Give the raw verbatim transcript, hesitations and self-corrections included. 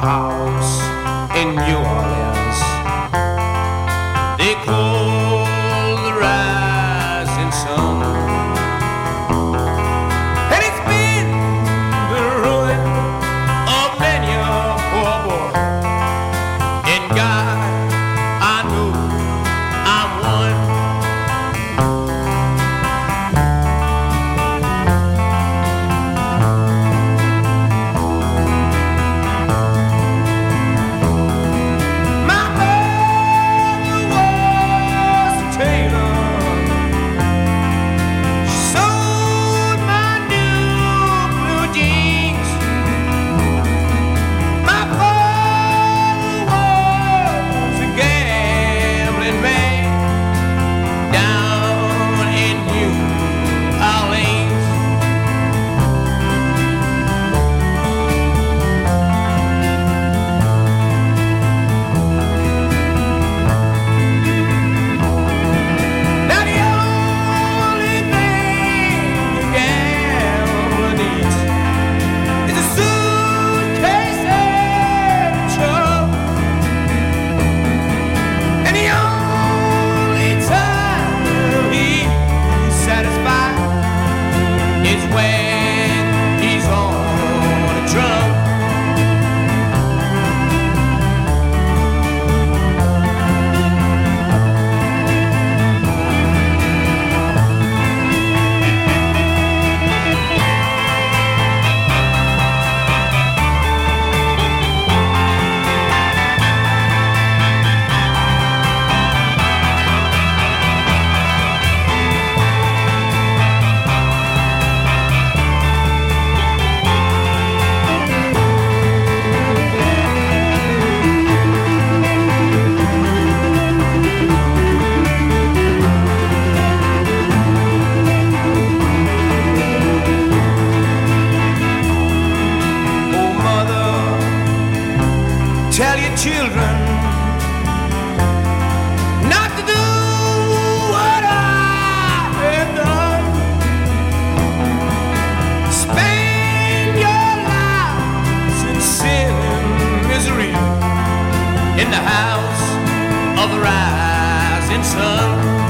house in New Orleans. They call the rising sun, and it's been the ruin of many a poor boy. And God, I know I'm one. Tell your children not to do what I have done. Spend your lives in sin and misery in the house of the rising sun.